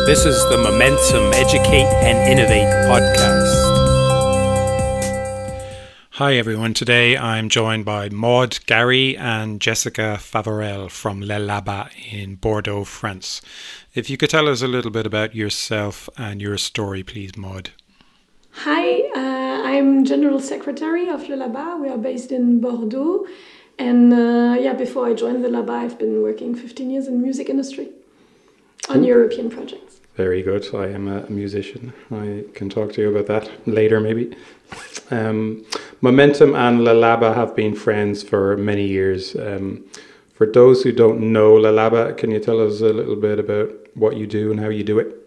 This is the Momentum Educate and Innovate podcast. Hi everyone, today I'm joined by Maud Gary and Jessica Favorel from Le Labat in Bordeaux, France. If you could tell us a little bit about yourself and your story, please, Maud. Hi, I'm General Secretary of Le Labat. We are based in Bordeaux. And before I joined Le Labat, I've been working 15 years in the music industry on European projects. Very good. I am a musician. I can talk to you about that later, maybe. Momentum and Le Labat have been friends for many years. For those who don't know Le Labat, can you tell us a little bit about what you do and how you do it?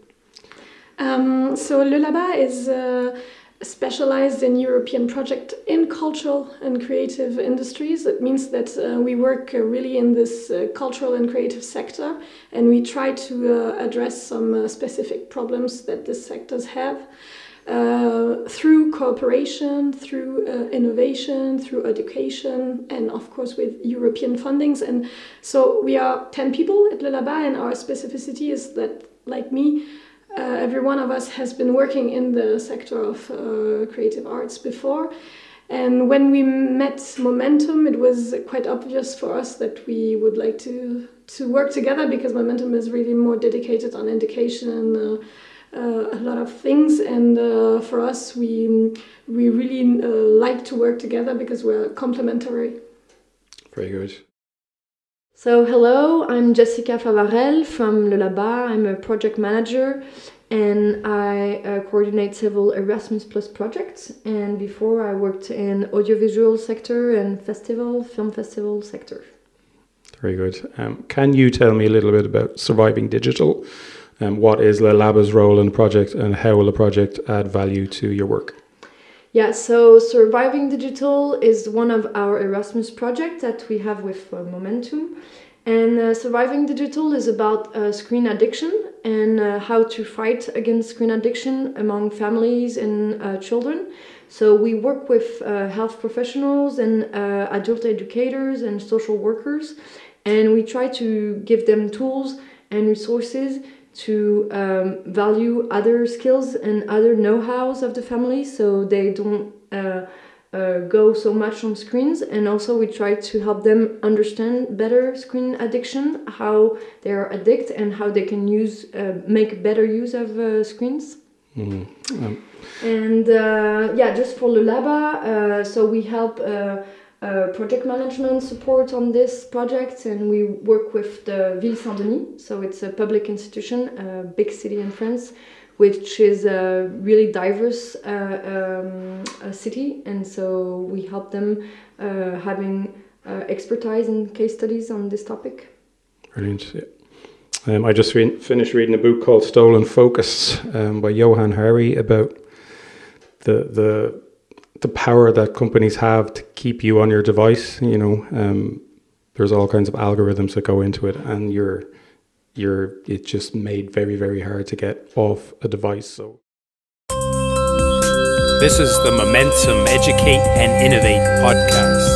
So Le Labat is specialized in European project in cultural and creative industries. It means that we work really in this cultural and creative sector, and we try to address some specific problems that these sectors have through cooperation, through innovation, through education, and of course with European fundings. And so we are 10 people at Le Labat, and our specificity is that, like me, every one of us has been working in the sector of creative arts before. And when we met Momentum, it was quite obvious for us that we would like to work together, because Momentum is really more dedicated on education and a lot of things. And for us, we really like to work together because we're complementary. Very good. So hello, I'm Jessica Favorel from Le Labat. I'm a project manager and I coordinate several Erasmus Plus projects. And before I worked in audiovisual sector and film festival sector. Very good. Can you tell me a little bit about Surviving Digital? What is Le Labat's role in the project and how will the project add value to your work? Yeah, so Surviving Digital is one of our Erasmus projects that we have with Momentum. And Surviving Digital is about screen addiction and how to fight against screen addiction among families and children. So we work with health professionals and adult educators and social workers, and we try to give them tools and resources to value other skills and other know-hows of the family, so they don't go so much on screens. And also we try to help them understand better screen addiction, how they are addicted and how they can make better use of screens. Mm-hmm. And just for Le Labat, so we help project management support on this project, and we work with the Ville Saint-Denis. So it's a public institution, a big city in France, which is a really diverse city, and so we help them having expertise and case studies on this topic. Brilliant. Yeah. I just finished reading a book called Stolen Focus by Johan Hari about the power that companies have to keep you on your device. You know, there's all kinds of algorithms that go into it, and it's just made very, very hard to get off a device. So this is the Momentum Educate and Innovate podcast.